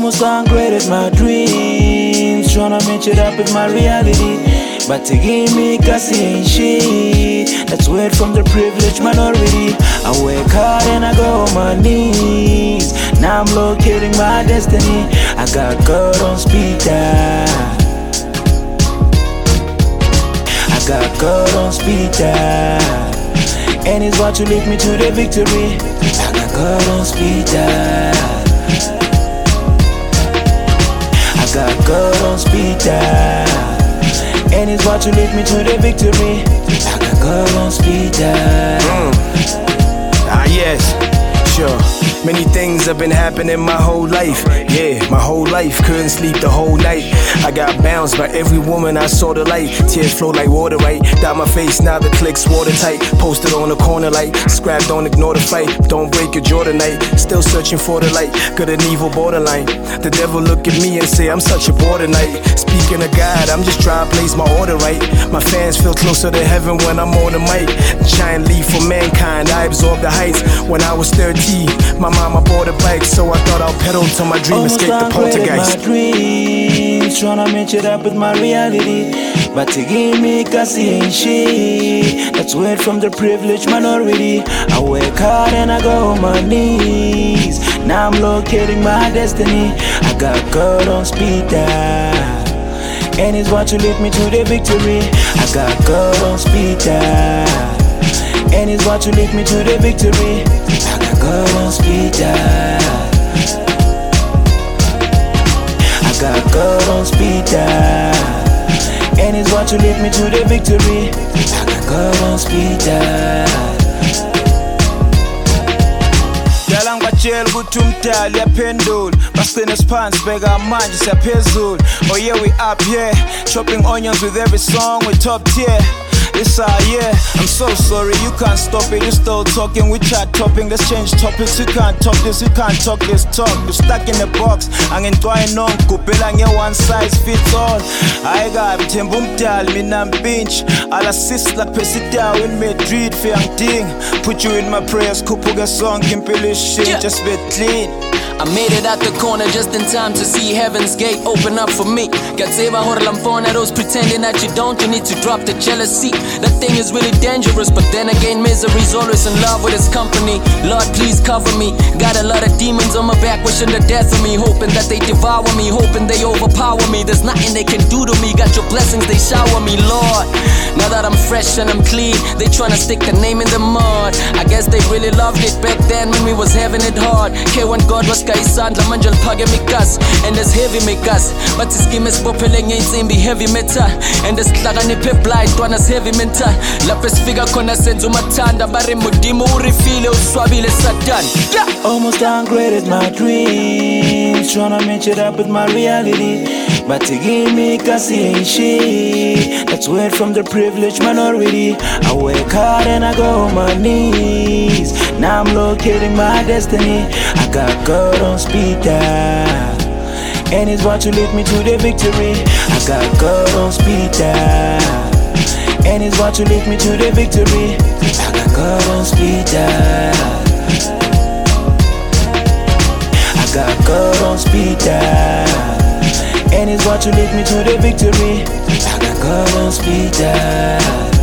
Almost downgraded my dreams, tryna match it up with my reality. But to give me cause he ain't shit. That's weird from the privileged minority. I work hard and I go on my knees. Now I'm locating my destiny. I got God on speed dial. I got God on speed dial. And it's what you lead me to the victory. I got God on speed dial. I got God on speed dial. And it's what you lead me to the victory. I got God on speed dial. Yes, sure. Many things have been happening my whole life. Yeah, my whole life. Couldn't sleep the whole night. I got bounced by every woman I saw the light. Tears flow like water, right? Down my face, now the clicks watertight. Posted on the corner like scrap, don't ignore the fight. Don't break your jaw tonight. Still searching for the light. Got an evil borderline. The devil look at me and say I'm such a border knight. Speaking of God, I'm just trying to place my order right. My fans feel closer to heaven when I'm on the mic. Giant leap for mankind, I absorb the heights. When I was 13, my mama bought a bike, so I thought I'll pedal till my dream escape the poltergeist. My dreams, tryna match it up with my reality. But to give me cause he ain't shit. That's weird from the privileged minority. I work hard and I go on my knees. Now I'm locating my destiny. I got God on speed dial. And it's what you lead me to the victory. I got God on speed dial. And it's what you lead me to the victory. I got God on speed dial. I got God on speed dial. And it's what you lead me to the victory. I got God on speed dial. Dalang bajele ukuthi umdali yaphendula. Basine phansi bheka manje siyaphezulu. Oh yeah, we up here, chopping onions with every song we top tier. It's yeah, I'm so sorry, you can't stop it. You still talking, we chat topping. Let's change topics, you can't talk this, you can't talk this talk. You're stuck in the box, angentwayi no kupela nge one size fits all. I got mthemba umdali mina mpinch. Ala sis la pesitaw in Madrid fe angding. Put you in my prayers, khuphuke sonke impilo shit, just be clean. I made it out the corner just in time to see heaven's gate open up for me. Gatseba horlamphona, those pretending that you don't, you need to drop the jealousy. That thing is really dangerous, but then again, misery's always in love with its company. Lord, please cover me. Got a lot of demons on my back, wishing the death of me, hoping that they devour me, hoping they overpower me. There's nothing they can do to me. Got your blessings, they shower me, Lord. Now that I'm fresh and I'm clean, they tryna stick the name in the mud. I guess they really loved it back then when we was having it hard. K1 God was isandla manje liphakeme igasi and as heavy makers but iskime sibophele ngeinsimbi heavy metal and esihlakaniphe blind ntwana heavy mental lapho sifika khona senza umathanda bare mudimo urifile uswabile satan. Almost downgraded my dreams, tryna match it up with my reality. But to give me cause he ain't shit. That's weird from the privileged minority. I work hard and I go on my knees. Now I'm locating my destiny. I got God on speed dial. And it's what you lead me to the victory. I got God on speed dial. And it's what you lead me to the victory. I got God on speed dial. I got God on speed dial. And it's what you lead me to the victory. I got God on speed dial.